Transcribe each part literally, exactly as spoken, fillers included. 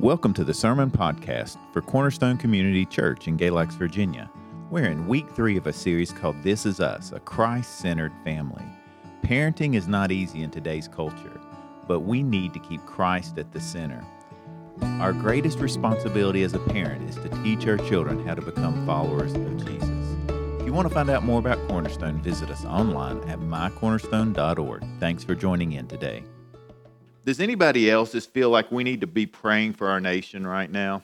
Welcome to the Sermon Podcast for Cornerstone Community Church in Galax, Virginia. We're in week three of a series called This Is Us, a Christ-centered family. Parenting is not easy in today's culture, but we need to keep Christ at the center. Our greatest responsibility as a parent is to teach our children how to become followers of Jesus. If you want to find out more about Cornerstone, visit us online at my cornerstone dot org. Thanks for joining in today. Does anybody else just feel like we need to be praying for our nation right now?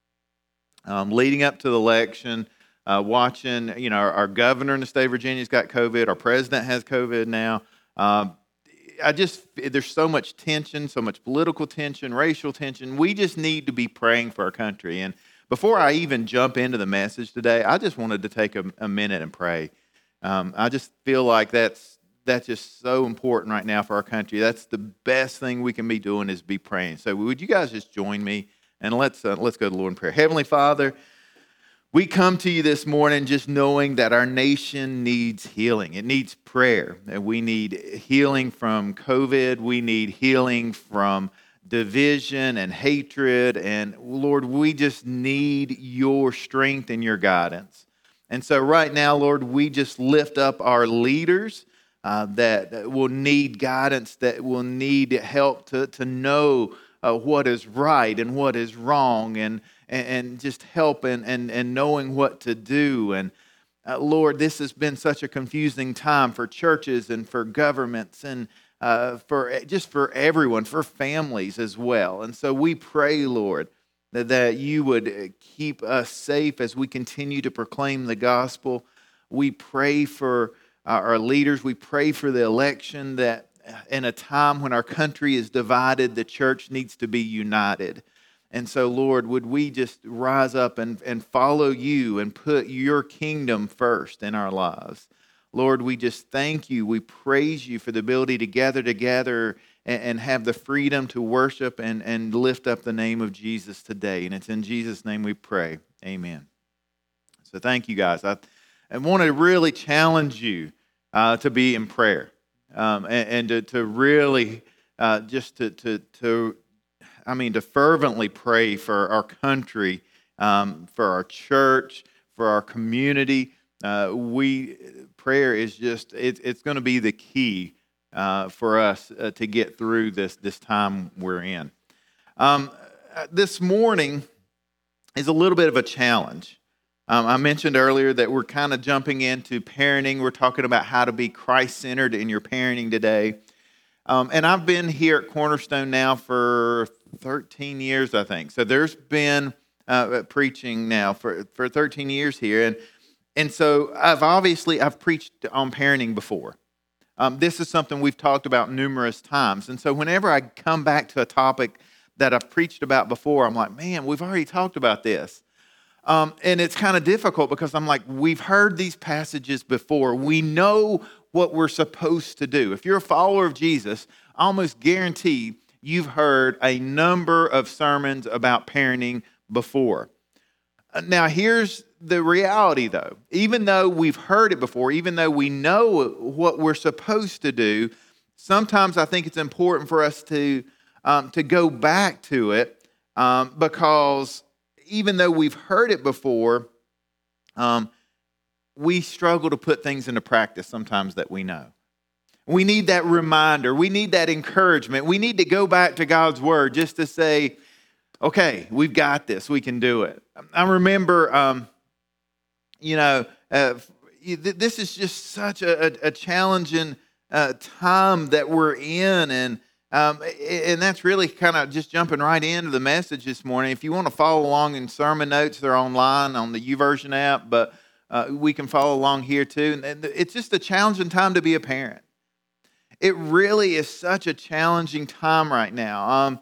Um, leading up to the election, uh, watching, you know, our, our governor in the state of Virginia's got COVID. Our president has COVID now. Um, I just, there's so much tension, so much political tension, racial tension. We just need to be praying for our country. And before I even jump into the message today, I just wanted to take a, a minute and pray. Um, I just feel like that's That's just so important right now for our country. That's the best thing we can be doing is be praying. So would you guys just join me and let's uh, let's go to the Lord in prayer. Heavenly Father, we come to you this morning just knowing that our nation needs healing. It needs prayer. And we need healing from COVID. We need healing from division and hatred. And Lord, we just need your strength and your guidance. And so right now, Lord, we just lift up our leaders. Uh, that, that will need guidance, that will need help to, to know uh, what is right and what is wrong, and and, and just help and, and, and knowing what to do. And uh, Lord, this has been such a confusing time for churches and for governments and uh, for just for everyone, for families as well. And so we pray, Lord, that, that you would keep us safe as we continue to proclaim the gospel. We pray for our leaders. We pray for the election, that in a time when our country is divided, the church needs to be united. And so, Lord, would we just rise up and, and follow you and put your kingdom first in our lives. Lord, we just thank you. We praise you for the ability to gather together and, and have the freedom to worship and, and lift up the name of Jesus today. And it's in Jesus' name we pray. Amen. So thank you, guys. I, I want to really challenge you uh, to be in prayer um, and, and to, to really uh, just to, to, to, I mean, to fervently pray for our country, um, for our church, for our community. Uh, we prayer is just, it, it's going to be the key uh, for us uh, to get through this, this time we're in. Um, this morning is a little bit of a challenge. Um, I mentioned earlier that we're kind of jumping into parenting. We're talking about how to be Christ-centered in your parenting today. Um, and I've been here at Cornerstone now for thirteen years, I think. So there's been uh, preaching now for, for thirteen years here. And and so I've obviously, I've preached on parenting before. Um, this is something we've talked about numerous times. And so whenever I come back to a topic that I've preached about before, I'm like, man, we've already talked about this. Um, and it's kind of difficult because I'm like, we've heard these passages before. We know what we're supposed to do. If you're a follower of Jesus, I almost guarantee you've heard a number of sermons about parenting before. Now, here's the reality, though. Even though we've heard it before, even though we know what we're supposed to do, sometimes I think it's important for us to, um, to go back to it um, because even though we've heard it before, um, we struggle to put things into practice sometimes that we know. We need that reminder. We need that encouragement. We need to go back to God's word just to say, okay, we've got this. We can do it. I remember, um, you know, uh, this is just such a, a challenging uh, time that we're in, and Um, and that's really kind of just jumping right into the message this morning. If you want to follow along in sermon notes, they're online on the YouVersion app, but uh, we can follow along here too. And it's just a challenging time to be a parent. It really is such a challenging time right now. Um,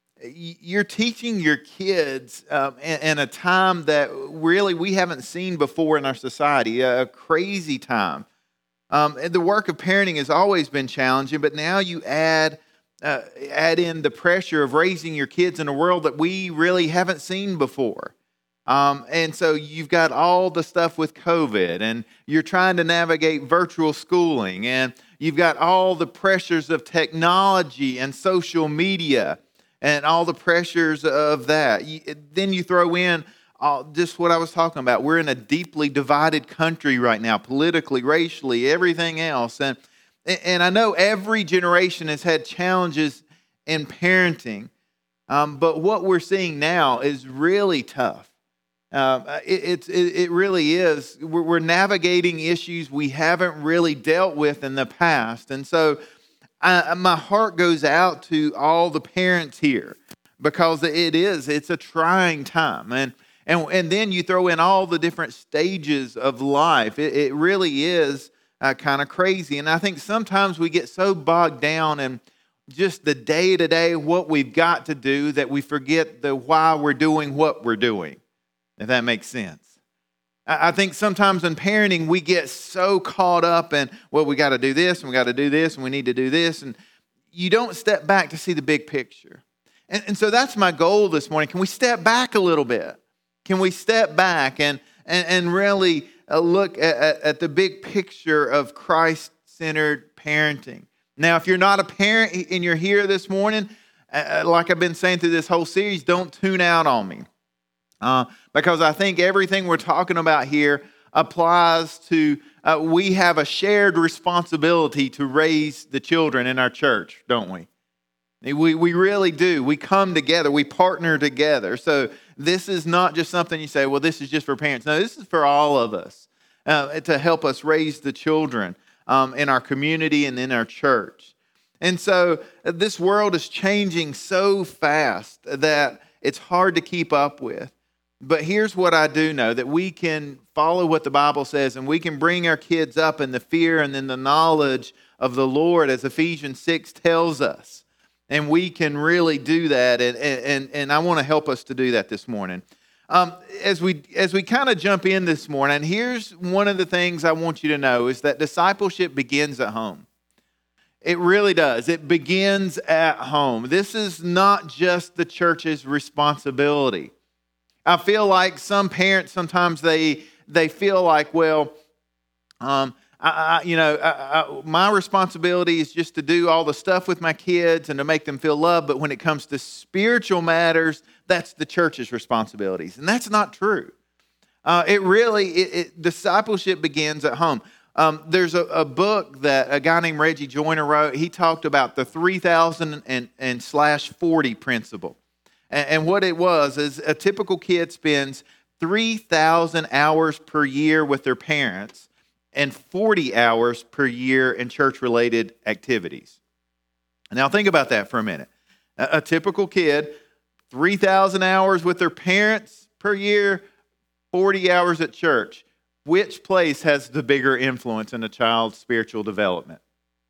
you're teaching your kids um, in, in a time that really we haven't seen before in our society, a crazy time. Um, and the work of parenting has always been challenging, but now you add Uh, add in the pressure of raising your kids in a world that we really haven't seen before. Um, and so you've got all the stuff with COVID, and you're trying to navigate virtual schooling, and you've got all the pressures of technology and social media. and all the pressures of that. You, then you throw in uh, just what I was talking about. We're in a deeply divided country right now, politically, racially, everything else. And, and I know every generation has had challenges in parenting, um, but what we're seeing now is really tough. Um, it, it's, it, it really is. We're, we're navigating issues we haven't really dealt with in the past. And so I, my heart goes out to all the parents here because it is, it's a trying time. And, and, and then you throw in all the different stages of life. It, it really is uh, kind of crazy. And I think sometimes we get so bogged down in just the day-to-day, what we've got to do, that we forget the why we're doing what we're doing. If that makes sense. I think sometimes in parenting, we get so caught up in, well, we got to do this, and we got to do this, and we need to do this, and you don't step back to see the big picture. And, and so that's my goal this morning. Can we step back a little bit? Can we step back and, and, and really uh, look at, at, at the big picture of Christ-centered parenting? Now, if you're not a parent and you're here this morning, uh, like I've been saying through this whole series, don't tune out on me. Uh, because I think everything we're talking about here applies to, uh, we have a shared responsibility to raise the children in our church, don't we? We we really do. We come together. We partner together. So this is not just something you say, well, this is just for parents. No, this is for all of us uh, to help us raise the children um, in our community and in our church. And so uh, this world is changing so fast that it's hard to keep up with. But here's what I do know, that we can follow what the Bible says, and we can bring our kids up in the fear and in the knowledge of the Lord, as Ephesians six tells us. And we can really do that, and, and, and I want to help us to do that this morning. Um, as we as we kind of jump in this morning, here's one of the things I want you to know, is that discipleship begins at home. It really does. It begins at home. This is not just the church's responsibility. I feel like some parents, sometimes they they feel like, well, um, I, I, you know, I, I, my responsibility is just to do all the stuff with my kids and to make them feel loved. But when it comes to spiritual matters, that's the church's responsibilities, and that's not true. Uh, it really, it, it, discipleship begins at home. Um, there's a, a book that a guy named Reggie Joyner wrote. He talked about the three thousand and, and slash forty principle. And what it was is a typical kid spends three thousand hours per year with their parents and forty hours per year in church-related activities. Now think about that for a minute. A, a typical kid, three thousand hours with their parents per year, forty hours at church. Which place has the bigger influence in a child's spiritual development?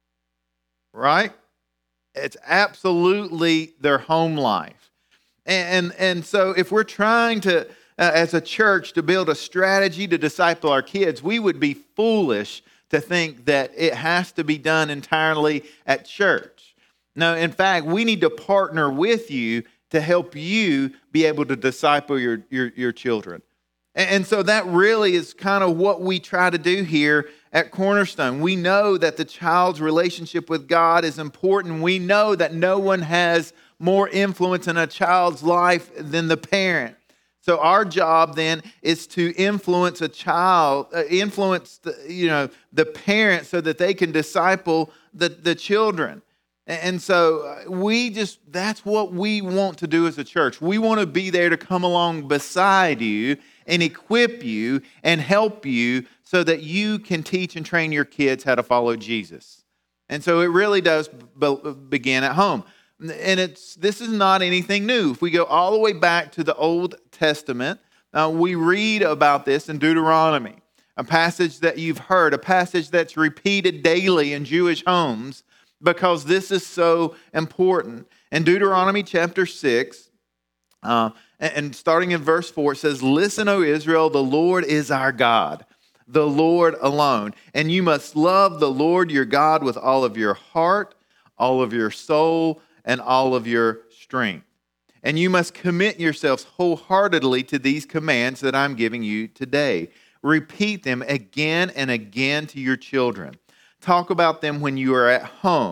Right? It's absolutely their home life. And, and so if we're trying to, uh, as a church, to build a strategy to disciple our kids, we would be foolish to think that it has to be done entirely at church. No, in fact, we need to partner with you to help you be able to disciple your, your, your children. And, and so that really is kind of what we try to do here at Cornerstone. We know that the child's relationship with God is important. We know that no one has more influence in a child's life than the parent. So our job then is to influence a child, uh, influence the, you know, the parent so that they can disciple the, the children. And so we just, that's what we want to do as a church. We want to be there to come along beside you and equip you and help you so that you can teach and train your kids how to follow Jesus. And so it really does be- begin at home. And it's this is not anything new. If we go all the way back to the Old Testament, uh, we read about this in Deuteronomy, a passage that you've heard, a passage that's repeated daily in Jewish homes because this is so important. In Deuteronomy chapter six, uh, and starting in verse four, it says, "Listen, O Israel, the Lord is our God, the Lord alone. And you must love the Lord your God with all of your heart, all of your soul, and all of your strength. And you must commit yourselves wholeheartedly to these commands that I'm giving you today. Repeat them again and again to your children. Talk about them when you are at home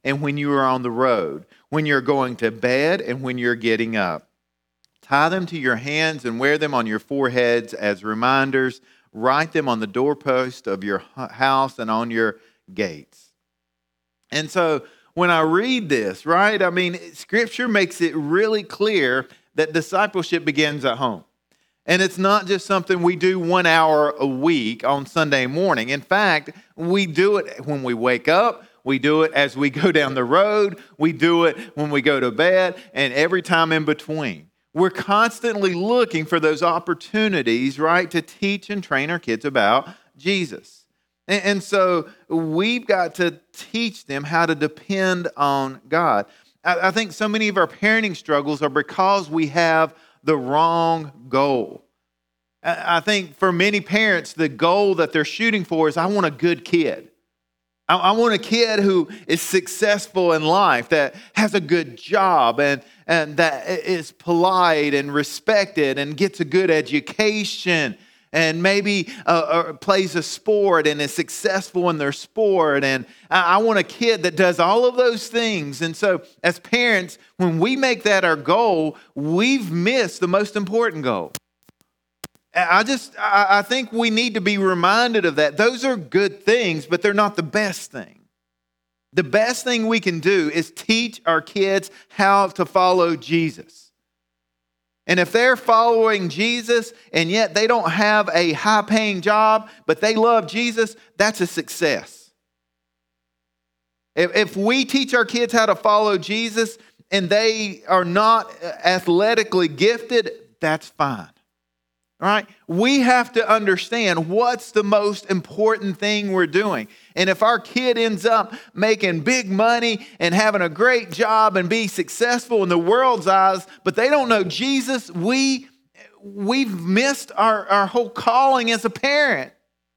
and when you are on the road, when you're going to bed and when you're getting up. Tie them to your hands and wear them on your foreheads as reminders. Write them on the doorpost of your house and on your gates. And so when I read this, right, I mean, Scripture makes it really clear that discipleship begins at home. And it's not just something we do one hour a week on Sunday morning. In fact, we do it when we wake up. We do it as we go down the road. We do it when we go to bed and every time in between. We're constantly looking for those opportunities, right, to teach and train our kids about Jesus. And, and so we've got to teach them how to depend on God. I, I think so many of our parenting struggles are because we have the wrong goal. I, I think for many parents, the goal that they're shooting for is, I want a good kid. I, I want a kid who is successful in life, that has a good job and and that is polite and respected and gets a good education and maybe uh, uh, plays a sport and is successful in their sport. And I, I want a kid that does all of those things. And so as parents, when we make that our goal, we've missed the most important goal. I just, I, I think we need to be reminded of that. Those are good things, but they're not the best thing. The best thing we can do is teach our kids how to follow Jesus. And if they're following Jesus and yet they don't have a high-paying job, but they love Jesus, that's a success. If, if we teach our kids how to follow Jesus and they are not athletically gifted, that's fine. All right? We have to understand what's the most important thing we're doing. And if our kid ends up making big money and having a great job and be successful in the world's eyes, but they don't know Jesus, we, we've missed our, our whole calling as a parent.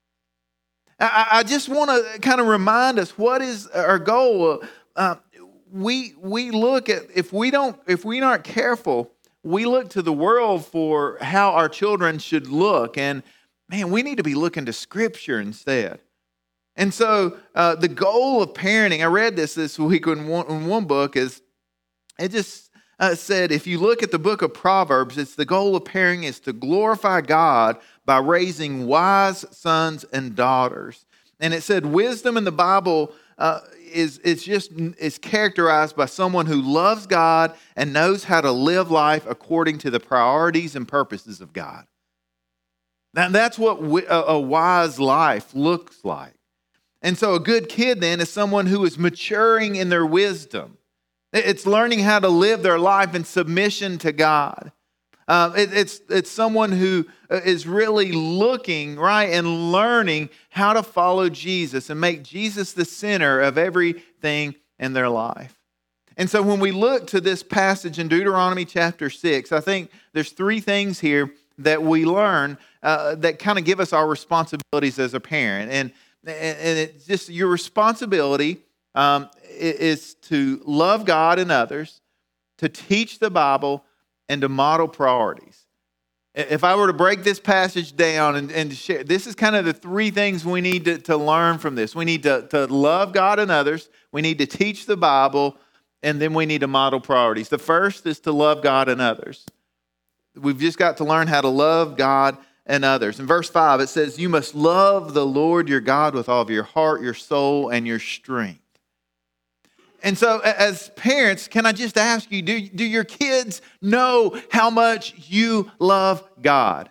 I, I just want to kind of remind us, what is our goal? Uh, we, we look at, if we don't, if we aren't careful, we look to the world for how our children should look. And man, we need to be looking to Scripture instead. And so uh, the goal of parenting, I read this this week in one, in one book, is it just uh, said, if you look at the book of Proverbs, it's the goal of parenting is to glorify God by raising wise sons and daughters. And it said wisdom in the Bible uh, is it's just is characterized by someone who loves God and knows how to live life according to the priorities and purposes of God. Now, that's what a wise life looks like. And so a good kid then is someone who is maturing in their wisdom. It's learning how to live their life in submission to God. Uh, it, it's it's someone who is really looking, right, and learning how to follow Jesus and make Jesus the center of everything in their life. And so when we look to this passage in Deuteronomy chapter six, I think there's three things here that we learn uh, that kind of give us our responsibilities as a parent. And, and it's just your responsibility um, is to love God and others, to teach the Bible, and to model priorities. If I were to break this passage down and, and share, this is kind of the three things we need to, to learn from this. We need to, to love God and others, we need to teach the Bible, and then we need to model priorities. The first is to love God and others. We've just got to learn how to love God and others. In verse five, it says, you must love the Lord your God with all of your heart, your soul, and your strength. And so as parents, can I just ask you, do, do your kids know how much you love God?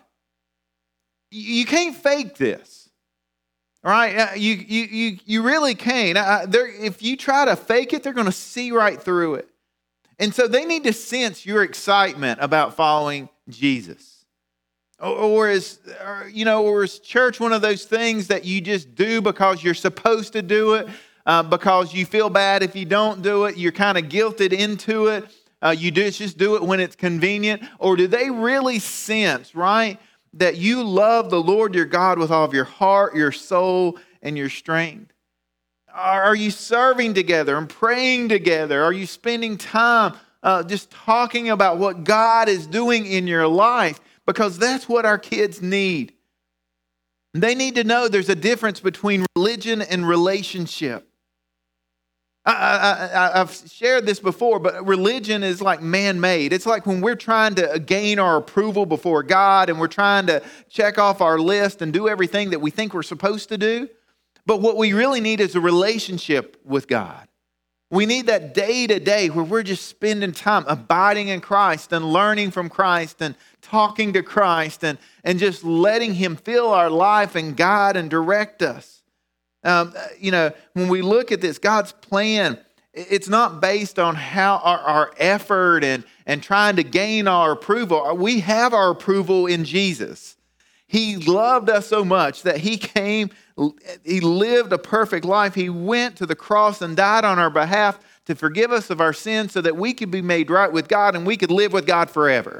You can't fake this, all right? You, you, you, you really can't. If you try to fake it, they're going to see right through it. And so they need to sense your excitement about following Jesus. Or, or is, or, you know, or is church one of those things that you just do because you're supposed to do it? Uh, because you feel bad if you don't do it, you're kind of guilted into it. Uh, you do, just do it when it's convenient. Or do they really sense, right, that you love the Lord your God with all of your heart, your soul, and your strength? Are, are you serving together and praying together? Are you spending time uh, just talking about what God is doing in your life? Because that's what our kids need. They need to know there's a difference between religion and relationship. I, I, I've shared this before, but religion is like man-made. It's like when we're trying to gain our approval before God and we're trying to check off our list and do everything that we think we're supposed to do. But what we really need is a relationship with God. We need that day-to-day where we're just spending time abiding in Christ and learning from Christ and talking to Christ and, and just letting Him fill our life and guide and direct us. Um, you know, when we look at this, God's plan, it's not based on how our, our effort and, and trying to gain our approval. We have our approval in Jesus. He loved us so much that He came, He lived a perfect life. He went to the cross and died on our behalf to forgive us of our sins so that we could be made right with God and we could live with God forever.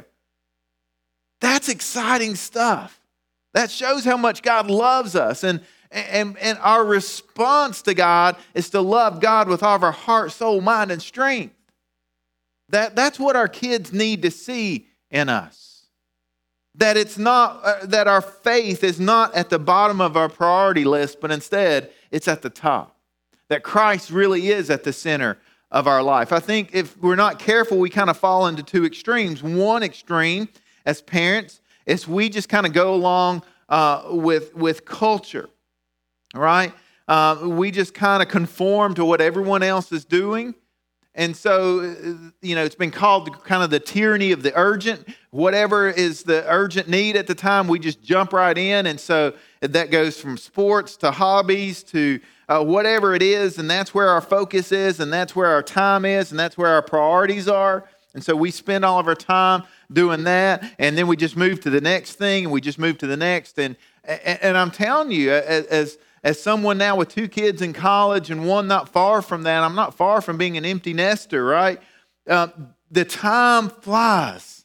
That's exciting stuff. That shows how much God loves us. And And, and our response to God is to love God with all of our heart, soul, mind, and strength. That, that's what our kids need to see in us. That it's not uh, that our faith is not at the bottom of our priority list, but instead it's at the top. That Christ really is at the center of our life. I think if we're not careful, we kind of fall into two extremes. One extreme, as parents, is we just kind of go along uh, with, with culture. Right? Uh, we just kind of conform to what everyone else is doing. And so, you know, it's been called kind of the tyranny of the urgent. Whatever is the urgent need at the time, we just jump right in. And so that goes from sports to hobbies to uh, whatever it is. And that's where our focus is. And that's where our time is. And that's where our priorities are. And so we spend all of our time doing that. And then we just move to the next thing. And we just move to the next. And, and, and I'm telling you, as, as As someone now with two kids in college and one not far from that, I'm not far from being an empty nester, right? Uh, the time flies.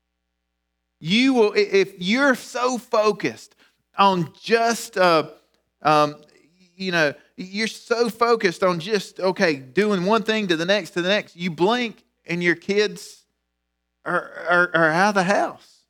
You will, if you're so focused on just, uh, um, you know, you're so focused on just, okay, doing one thing to the next to the next, you blink and your kids are, are, are out of the house.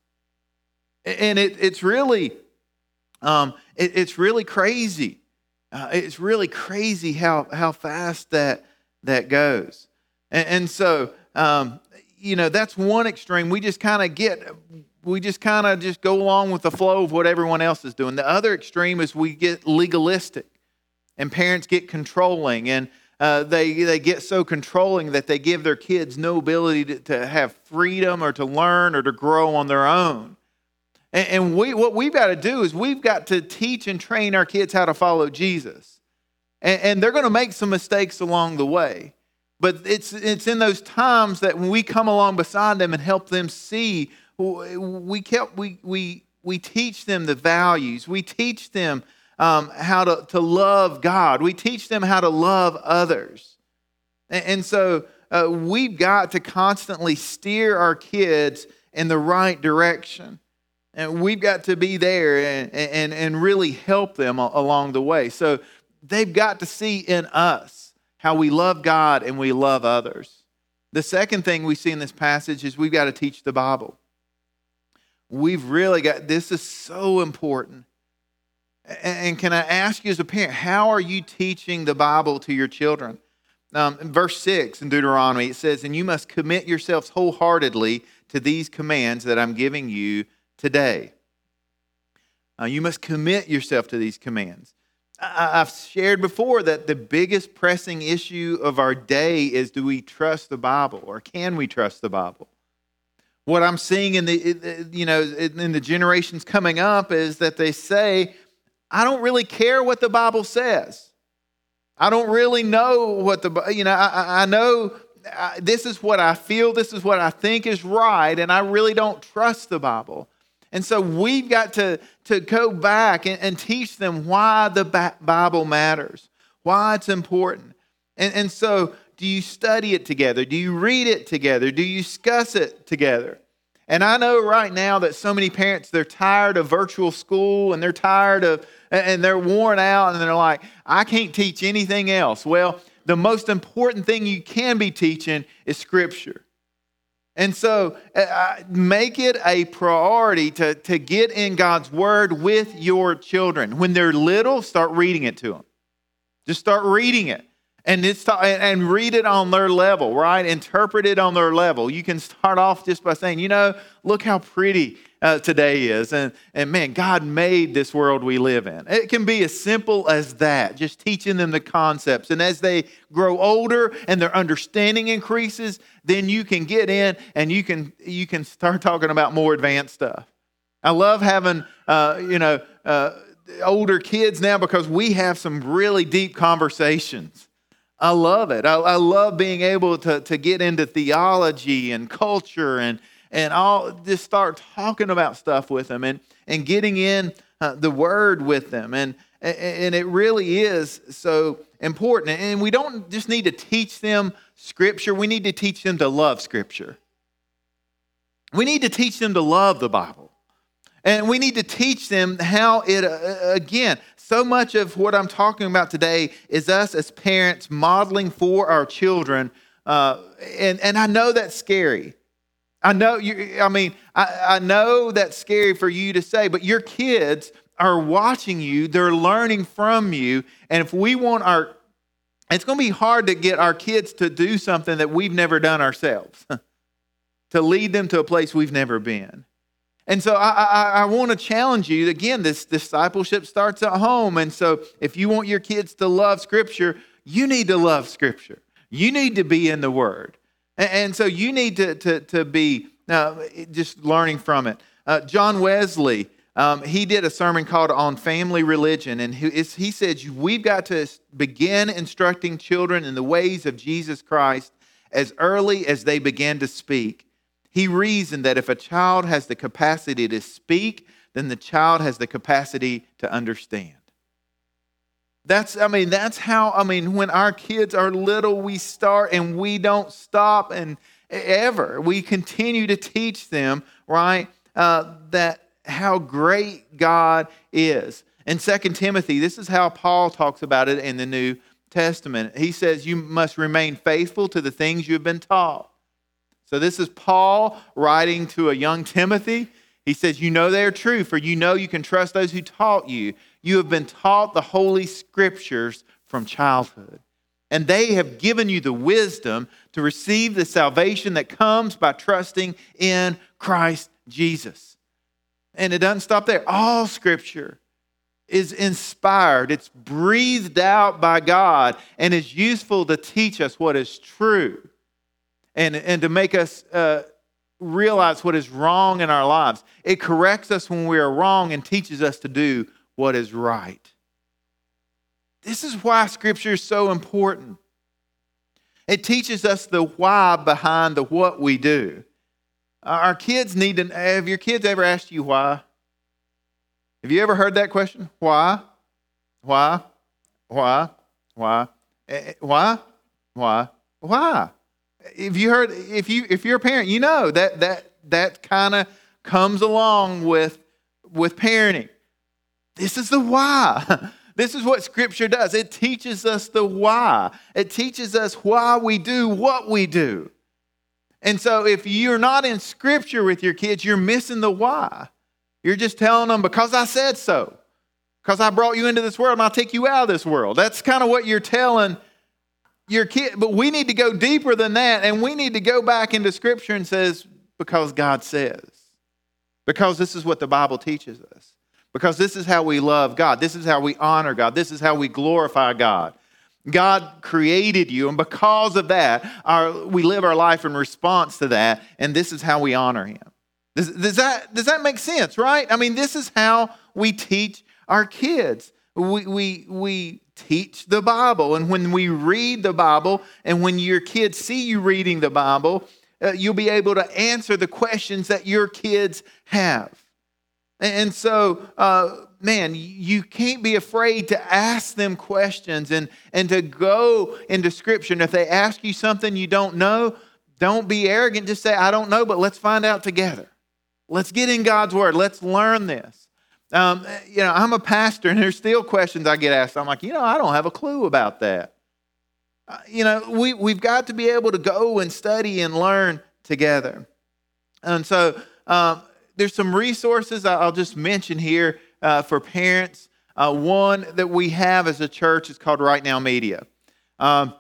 And it, it's really... Um, it, it's really crazy. Uh, it's really crazy how how fast that that goes. And, and so, um, you know, that's one extreme. We just kind of get, we just kind of just go along with the flow of what everyone else is doing. The other extreme is we get legalistic, and parents get controlling, and uh, they they get so controlling that they give their kids no ability to, to have freedom or to learn or to grow on their own. And we, what we've got to do is we've got to teach and train our kids how to follow Jesus. And, and they're going to make some mistakes along the way. But it's it's in those times that when we come along beside them and help them see, we kept, we we we teach them the values. We teach them um, how to, to love God. We teach them how to love others. And, and so uh, we've got to constantly steer our kids in the right direction. And we've got to be there and, and, and really help them along the way. So they've got to see in us how we love God and we love others. The second thing we see in this passage is we've got to teach the Bible. We've really got, this is so important. And can I ask you as a parent, how are you teaching the Bible to your children? Um, in verse six in Deuteronomy, it says, "And you must commit yourselves wholeheartedly to these commands that I'm giving you today." Uh, you must commit yourself to these commands. I, I've shared before that the biggest pressing issue of our day is, do we trust the Bible, or can we trust the Bible? What I'm seeing in the you know in the generations coming up is that they say, I don't really care what the Bible says. I don't really know what the you know I, I know. I, this is what I feel. This is what I think is right, and I really don't trust the Bible. And so we've got to, to go back and, and teach them why the Bible matters, why it's important. And, and so do you study it together? Do you read it together? Do you discuss it together? And I know right now that so many parents, they're tired of virtual school, and they're tired of, and they're worn out, and they're like, I can't teach anything else. Well, the most important thing you can be teaching is Scripture. And so uh, make it a priority to, to get in God's Word with your children. When they're little, start reading it to them. Just start reading it. And it's ta- and read it on their level, right? Interpret it on their level. You can start off just by saying, you know, look how pretty uh, today is. And, and man, God made this world we live in. It can be as simple as that, just teaching them the concepts. And as they grow older and their understanding increases, then you can get in and you can you can start talking about more advanced stuff. I love having, uh, you know, uh, older kids now because we have some really deep conversations. I love it. I, I love being able to, to get into theology and culture and and all just start talking about stuff with them and, and getting in uh, the Word with them. And, and it really is so important. And we don't just need to teach them Scripture. We need to teach them to love Scripture. We need to teach them to love the Bible. And we need to teach them how it, uh, again, so much of what I'm talking about today is us as parents modeling for our children. Uh, and, and I know that's scary. I know you, I mean, I, I know that's scary for you to say, but your kids are watching you. They're learning from you. And if we want our, it's going to be hard to get our kids to do something that we've never done ourselves, to lead them to a place we've never been. And so I, I, I want to challenge you. Again, this discipleship starts at home. And so if you want your kids to love Scripture, you need to love Scripture. You need to be in the Word. And, and so you need to, to, to be uh, just learning from it. Uh, John Wesley, um, he did a sermon called On Family Religion. And he, he said, we've got to begin instructing children in the ways of Jesus Christ as early as they begin to speak. He reasoned that if a child has the capacity to speak, then the child has the capacity to understand. That's, I mean, that's how, I mean, when our kids are little, we start and we don't stop and ever. We continue to teach them, right, uh, that how great God is. In Second Timothy, this is how Paul talks about it in the New Testament. He says, you must remain faithful to the things you have been taught. So this is Paul writing to a young Timothy. He says, you know they are true, for you know you can trust those who taught you. You have been taught the Holy Scriptures from childhood. And they have given you the wisdom to receive the salvation that comes by trusting in Christ Jesus. And it doesn't stop there. All Scripture is inspired. It's breathed out by God and is useful to teach us what is true. And, and to make us uh, realize what is wrong in our lives. It corrects us when we are wrong and teaches us to do what is right. This is why Scripture is so important. It teaches us the why behind the what we do. Our kids need to, have your kids ever asked you why? Have you ever heard that question? Why? Why? Why? Why? Why? Why? Why? If you heard, if you if you're a parent, you know that that that kind of comes along with with parenting. This is the why. This is what Scripture does. It teaches us the why. It teaches us why we do what we do. And so if you're not in Scripture with your kids, you're missing the why. You're just telling them because I said so. Because I brought you into this world and I'll take you out of this world. That's kind of what you're telling your kid, but we need to go deeper than that, and we need to go back into Scripture and says, because God says. Because this is what the Bible teaches us. Because this is how we love God. This is how we honor God. This is how we glorify God. God created you, and because of that, our, we live our life in response to that, and this is how we honor Him. Does, does that, does that make sense, right? I mean, this is how we teach our kids. We, we, we teach the Bible. And when we read the Bible, and when your kids see you reading the Bible, uh, you'll be able to answer the questions that your kids have. And, and so, uh, man, you can't be afraid to ask them questions and, and to go into Scripture. And if they ask you something you don't know, don't be arrogant. Just say, I don't know, but let's find out together. Let's get in God's Word. Let's learn this. Um, you know, I'm a pastor, and there's still questions I get asked. I'm like, you know, I don't have a clue about that. Uh, you know, we, we've got to be able to go and study and learn together. And so um, there's some resources I'll just mention here uh, for parents. Uh, one that we have as a church is called Right Now Media. Um,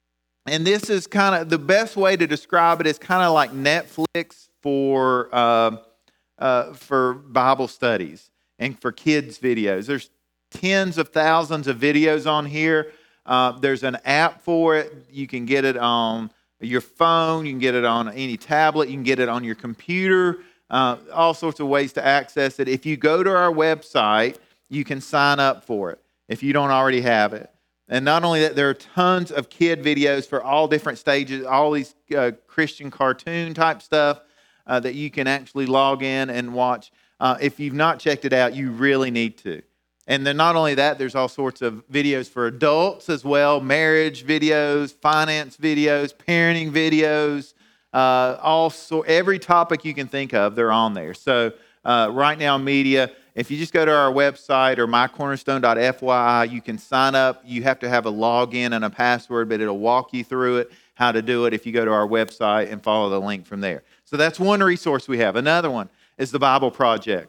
and this is kind of, the best way to describe it is kind of like Netflix for uh, uh, for Bible studies and for kids' videos. There's tens of thousands of videos on here. Uh, there's an app for it. You can get it on your phone. You can get it on any tablet. You can get it on your computer. Uh, all sorts of ways to access it. If you go to our website, you can sign up for it if you don't already have it. And not only that, there are tons of kid videos for all different stages, all these uh, Christian cartoon type stuff uh, that you can actually log in and watch. Uh, if you've not checked it out, you really need to. And then not only that, there's all sorts of videos for adults as well, marriage videos, finance videos, parenting videos, uh, all so every topic you can think of, they're on there. So uh, Right Now Media, if you just go to our website or my cornerstone dot f y i, you can sign up. You have to have a login and a password, but it'll walk you through it, how to do it if you go to our website and follow the link from there. So that's one resource we have. Another one is the Bible Project.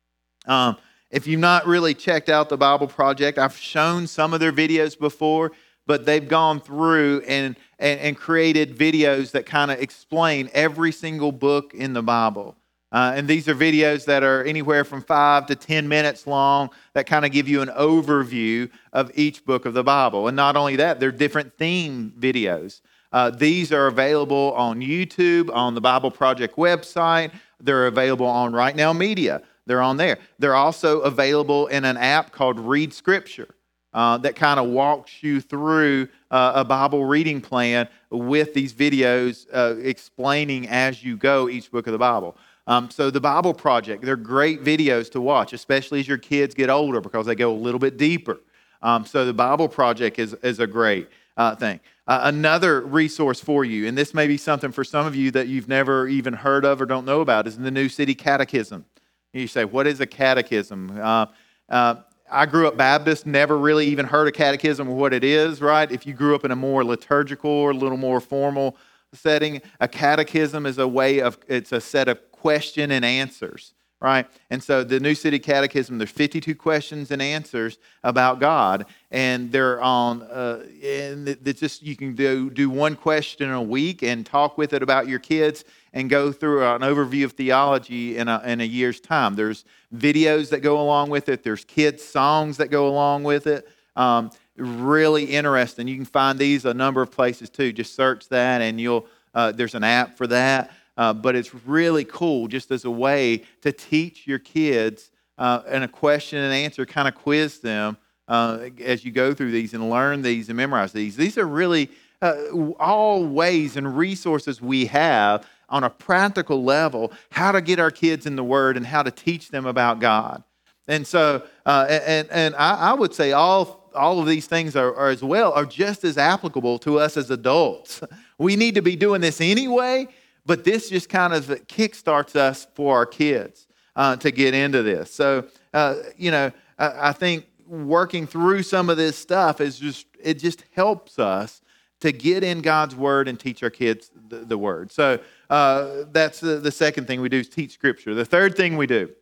Um, If you've not really checked out the Bible Project, I've shown some of their videos before, but they've gone through and, and, and created videos that kind of explain every single book in the Bible. Uh, and these are videos that are anywhere from five to ten minutes long that kind of give you an overview of each book of the Bible. And not only that, they're different theme videos. Uh, these are available on YouTube, on the Bible Project website. They're available on Right Now Media. They're on there. They're also available in an app called Read Scripture uh, that kind of walks you through uh, a Bible reading plan with these videos uh, explaining as you go each book of the Bible. Um, so the Bible Project, they're great videos to watch, especially as your kids get older because they go a little bit deeper. Um, so the Bible Project is, is a great uh, thing. Uh, another resource for you, and this may be something for some of you that you've never even heard of or don't know about, is the New City Catechism. You say, what is a catechism? Uh, uh, I grew up Baptist, never really even heard of catechism or what it is, right? If you grew up in a more liturgical or a little more formal setting, a catechism is a way of, it's a set of question and answers, right? And so the New City Catechism, there's fifty-two questions and answers about God, and they're on, uh, and it's just, you can do, do one question a week and talk with it about your kids and go through an overview of theology in a, in a year's time. There's videos that go along with it. There's kids' songs that go along with it. Um, really interesting. You can find these a number of places too. Just search that and you'll, uh, there's an app for that. Uh, but it's really cool just as a way to teach your kids uh, and a question and answer, kind of quiz them uh, as you go through these and learn these and memorize these. These are really uh, all ways and resources we have on a practical level, how to get our kids in the Word and how to teach them about God. And so, uh, and and I, I would say all all of these things are, are as well are just as applicable to us as adults. We need to be doing this anyway, but this just kind of kickstarts us for our kids uh, to get into this. So, uh, you know, I, I think working through some of this stuff is just it just helps us to get in God's Word and teach our kids the, the Word. So uh, that's the, the second thing we do is teach Scripture. The third thing we do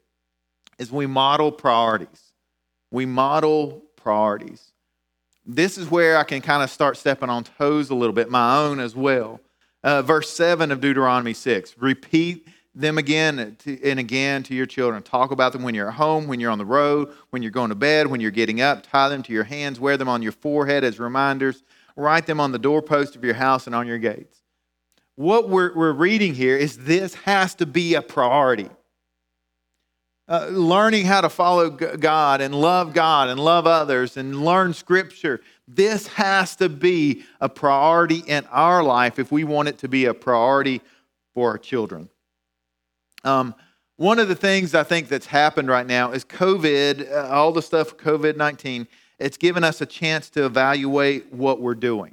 is we model priorities. We model priorities. This is where I can kind of start stepping on toes a little bit, my own as well. Uh, verse seven of Deuteronomy six, repeat them again and again to your children. Talk about them when you're at home, when you're on the road, when you're going to bed, when you're getting up. Tie them to your hands, wear them on your forehead as reminders. Write them on the doorpost of your house and on your gates. What we're, we're reading here is this has to be a priority. Uh, learning how to follow God and love God and love others and learn Scripture. This has to be a priority in our life if we want it to be a priority for our children. Um, one of the things I think that's happened right now is COVID, uh, all the stuff COVID nineteen, it's given us a chance to evaluate what we're doing.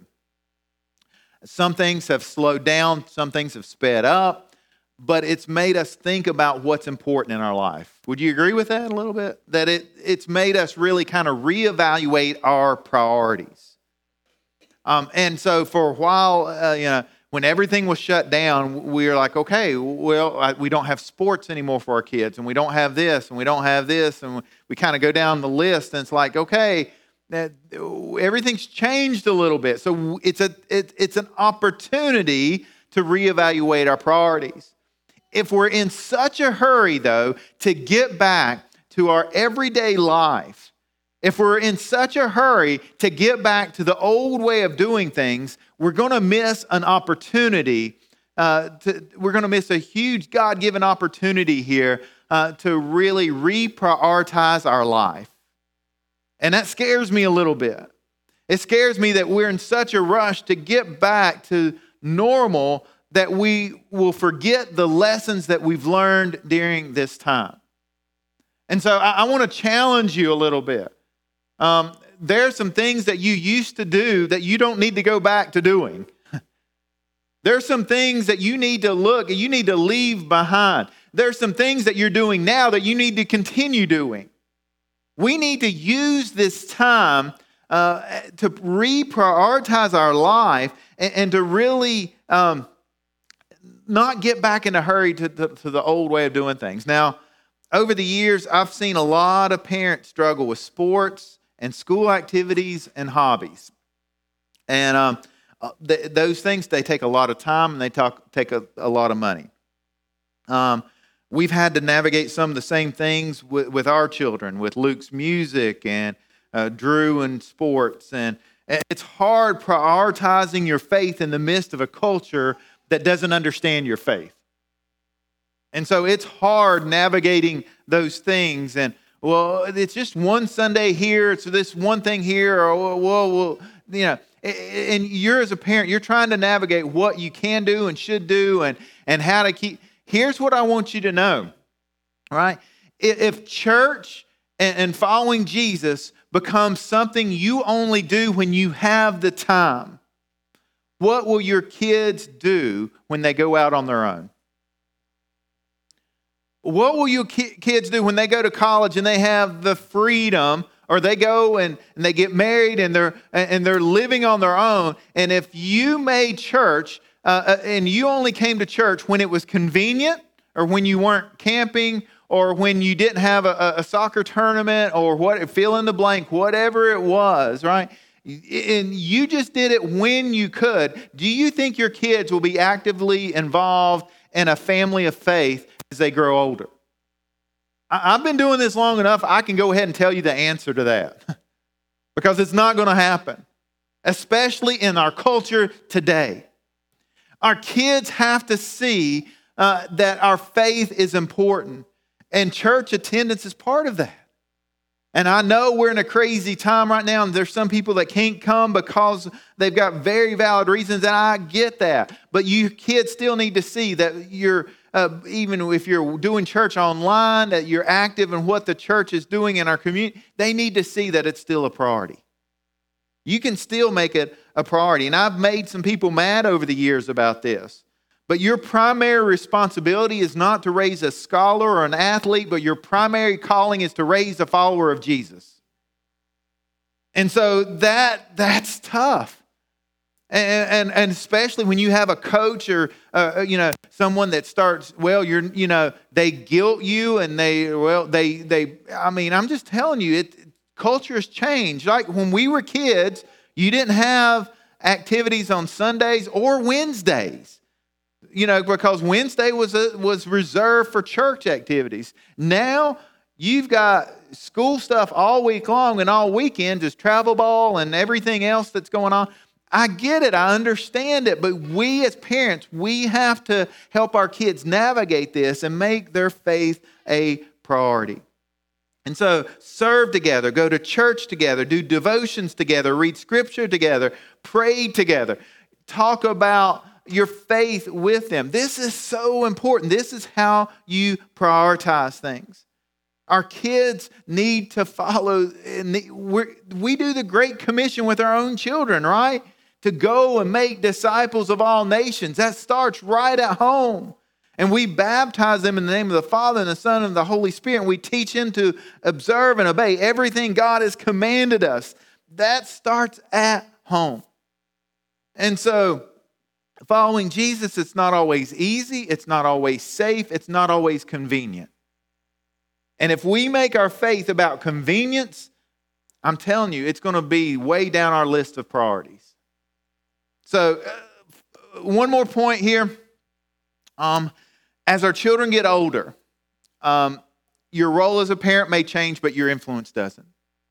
Some things have slowed down, some things have sped up, but it's made us think about what's important in our life. Would you agree with that a little bit? That it, it's made us really kind of reevaluate our priorities. Um, and so for a while, uh, you know, when everything was shut down, we were like, okay, well, we don't have sports anymore for our kids, and we don't have this, and we don't have this, and we kind of go down the list, and it's like, okay, that everything's changed a little bit. So it's a it, it's an opportunity to reevaluate our priorities. If we're in such a hurry, though, to get back to our everyday life, if we're in such a hurry to get back to the old way of doing things, we're going to miss an opportunity. Uh, to, we're going to miss a huge God-given opportunity here uh, to really reprioritize our life. And that scares me a little bit. It scares me that we're in such a rush to get back to normal that we will forget the lessons that we've learned during this time. And so I, I want to challenge you a little bit. Um, there are some things that you used to do that you don't need to go back to doing. There are some things that you need to look, you need to leave behind. There are some things that you're doing now that you need to continue doing. We need to use this time uh, to reprioritize our life and, and to really um, not get back in a hurry to, to, to the old way of doing things. Now, over the years, I've seen a lot of parents struggle with sports and school activities and hobbies. And um, th- those things, they take a lot of time and they talk, take a, a lot of money. Um, we've had to navigate some of the same things with, with our children, with Luke's music and uh, Drew and sports. And, and it's hard prioritizing your faith in the midst of a culture that doesn't understand your faith. And so it's hard navigating those things. And, well, it's just one Sunday here, it's this one thing here, or, well, well, you know, and you're as a parent, you're trying to navigate what you can do and should do and, and how to keep. Here's what I want you to know, all right? If church and following Jesus becomes something you only do when you have the time, what will your kids do when they go out on their own? What will your kids do when they go to college and they have the freedom, or they go and, and they get married and they're and they're living on their own? And if you made church uh, and you only came to church when it was convenient, or when you weren't camping, or when you didn't have a, a soccer tournament, or what, fill in the blank, whatever it was, right? And you just did it when you could. Do you think your kids will be actively involved in a family of faith as they grow older? I've been doing this long enough, I can go ahead and tell you the answer to that. Because it's not going to happen, especially in our culture today. Our kids have to see uh, that our faith is important, and church attendance is part of that. And I know we're in a crazy time right now, and there's some people that can't come because they've got very valid reasons, and I get that. But you kids still need to see that you're, uh, even if you're doing church online, that you're active in what the church is doing in our community. They need to see that it's still a priority. You can still make it a priority. And I've made some people mad over the years about this. But your primary responsibility is not to raise a scholar or an athlete, but your primary calling is to raise a follower of Jesus. And so that that's tough. And, and, and especially when you have a coach or, uh, you know, someone that starts, well, you're, you know, they guilt you and they, well, they, they, I mean, I'm just telling you, it, culture has changed. Like when we were kids, you didn't have activities on Sundays or Wednesdays. You know, because Wednesday was a, was reserved for church activities. Now you've got school stuff all week long, and all weekend is travel ball and everything else that's going on. I get it. I understand it. But we as parents, we have to help our kids navigate this and make their faith a priority. And so serve together, go to church together, do devotions together, read scripture together, pray together, talk about your faith with them. This is so important. This is how you prioritize things. Our kids need to follow. We do the Great Commission with our own children, right? To go and make disciples of all nations. That starts right at home. And we baptize them in the name of the Father and the Son and the Holy Spirit. And we teach them to observe and obey everything God has commanded us. That starts at home. And so, following Jesus, it's not always easy, it's not always safe, it's not always convenient. And if we make our faith about convenience, I'm telling you, it's going to be way down our list of priorities. So uh, one more point here. Um, as our children get older, um, your role as a parent may change, but your influence doesn't.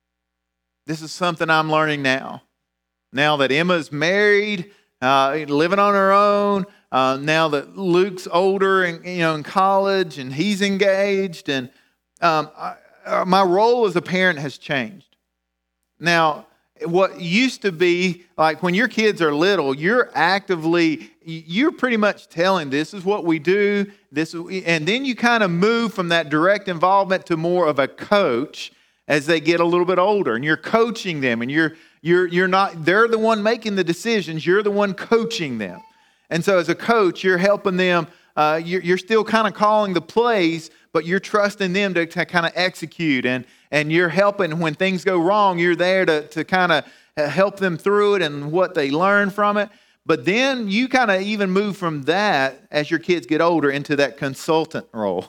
This is something I'm learning now. Now that Emma's married, uh, living on her own, uh, now that Luke's older and you know in college and he's engaged, and um, I, uh, my role as a parent has changed. Now, what used to be like when your kids are little, you're actively, you're pretty much telling this is what we do, this, and then you kind of move from that direct involvement to more of a coach as they get a little bit older, and you're coaching them, and you're you're you're not, they're the one making the decisions, you're the one coaching them. And so as a coach, you're helping them, uh, you're, you're still kind of calling the plays, but you're trusting them to, to kind of execute, and and you're helping when things go wrong, you're there to, to kind of help them through it and what they learn from it. But then you kind of even move from that as your kids get older into that consultant role.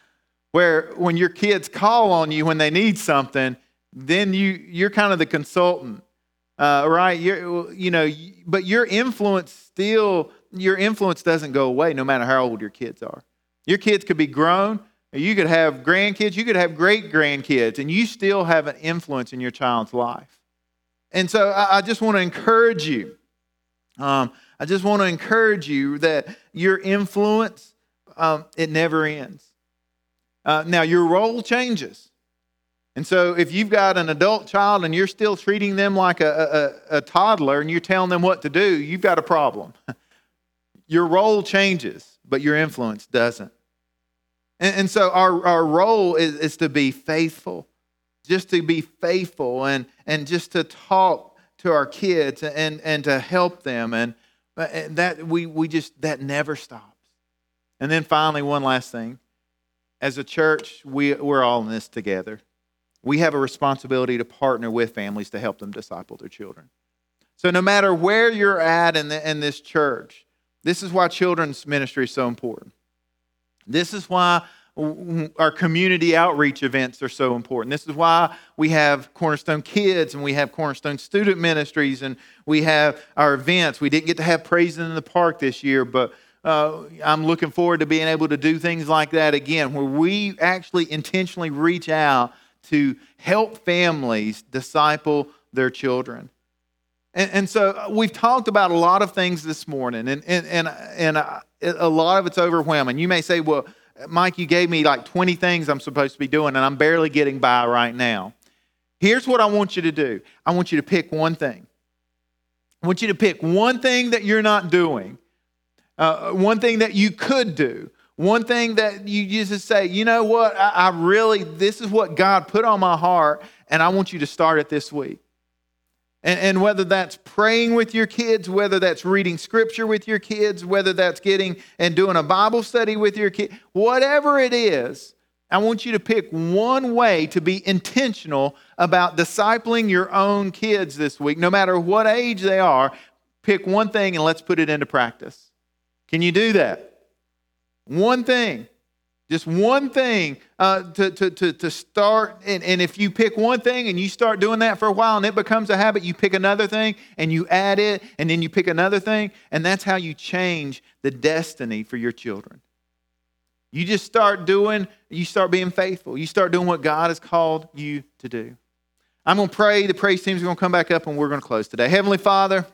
Where when your kids call on you when they need something, then you, you're kind of the consultant, uh, right? You're, you know, but your influence still, your influence doesn't go away no matter how old your kids are. Your kids could be grown, or you could have grandkids, you could have great-grandkids, and you still have an influence in your child's life. And so I, I just want to encourage you. Um, I just want to encourage you that your influence, um, it never ends. Uh, now, your role changes. And so if you've got an adult child and you're still treating them like a, a, a toddler and you're telling them what to do, you've got a problem. Your role changes, but your influence doesn't. And, and so our, our role is, is to be faithful, just to be faithful and, and just to talk to our kids and, and to help them. And that we, we just, that never stops. And then finally, one last thing. As a church, we, we're all in this together. We have a responsibility to partner with families to help them disciple their children. So no matter where you're at in, the, in this church, this is why children's ministry is so important. This is why our community outreach events are so important. This is why we have Cornerstone Kids and we have Cornerstone Student Ministries and we have our events. We didn't get to have Praise in the Park this year, but Uh, I'm looking forward to being able to do things like that again, where we actually intentionally reach out to help families disciple their children. And, and so we've talked about a lot of things this morning, and, and, and, and a lot of it's overwhelming. You may say, well, Mike, you gave me like twenty things I'm supposed to be doing, and I'm barely getting by right now. Here's what I want you to do. I want you to pick one thing. I want you to pick one thing that you're not doing. Uh, one thing that you could do, one thing that you just say, you know what, I, I really, this is what God put on my heart, and I want you to start it this week. And, and whether that's praying with your kids, whether that's reading scripture with your kids, whether that's getting and doing a Bible study with your kids, whatever it is, I want you to pick one way to be intentional about discipling your own kids this week, no matter what age they are. Pick one thing and let's put it into practice. Can you do that? One thing. Just one thing uh, to, to, to, to start. And, and if you pick one thing and you start doing that for a while and it becomes a habit, you pick another thing and you add it and then you pick another thing. And that's how you change the destiny for your children. You just start doing, you start being faithful. You start doing what God has called you to do. I'm going to pray. The praise team is going to come back up and we're going to close today. Heavenly Father,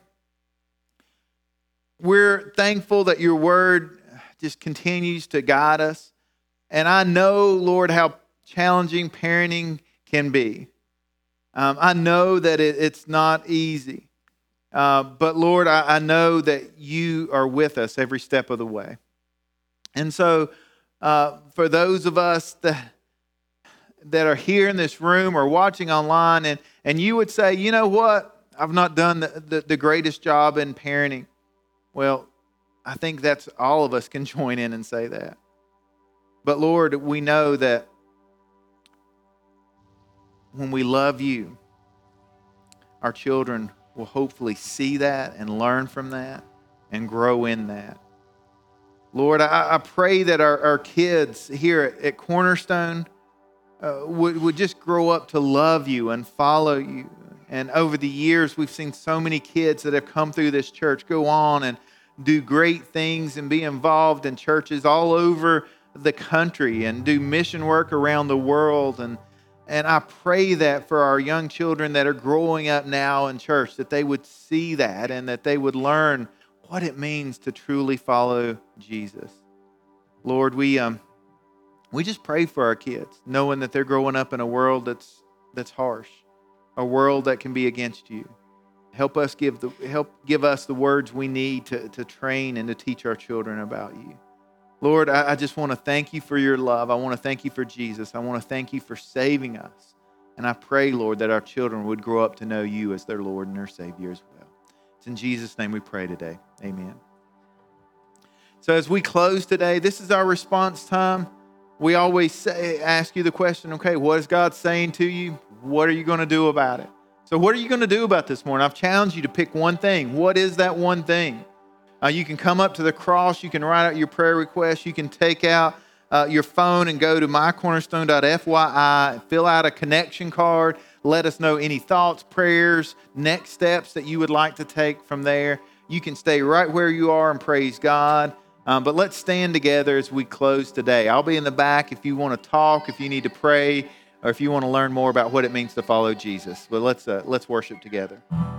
we're thankful that your word just continues to guide us. And I know, Lord, how challenging parenting can be. Um, I know that it, it's not easy. Uh, but Lord, I, I know that you are with us every step of the way. And so uh, for those of us that, that are here in this room or watching online, and, and you would say, you know what, I've not done the, the, the greatest job in parenting. Well, I think that's all of us can join in and say that. But Lord, we know that when we love you, our children will hopefully see that and learn from that and grow in that. Lord, I, I pray that our, our kids here at, at Cornerstone uh, would, would just grow up to love you and follow you. And over the years, we've seen so many kids that have come through this church go on and do great things and be involved in churches all over the country and do mission work around the world. And, and I pray that for our young children that are growing up now in church, that they would see that and that they would learn what it means to truly follow Jesus. Lord, we um we just pray for our kids, knowing that they're growing up in a world that's that's harsh, a world that can be against you. Help us give the help give us the words we need to, to train and to teach our children about you. Lord, I, I just want to thank you for your love. I want to thank you for Jesus. I want to thank you for saving us. And I pray, Lord, that our children would grow up to know you as their Lord and their Savior as well. It's in Jesus' name we pray today. Amen. So as we close today, this is our response time. We always say, ask you the question, okay, what is God saying to you? What are you going to do about it? So what are you going to do about this morning? I've challenged you to pick one thing. What is that one thing? Uh, you can come up to the cross. You can write out your prayer request. You can take out uh, your phone and go to my cornerstone dot f y i, fill out a connection card. Let us know any thoughts, prayers, next steps that you would like to take from there. You can stay right where you are and praise God. Um, but let's stand together as we close today. I'll be in the back if you want to talk, if you need to pray, or if you want to learn more about what it means to follow Jesus. But let's uh, let's worship together.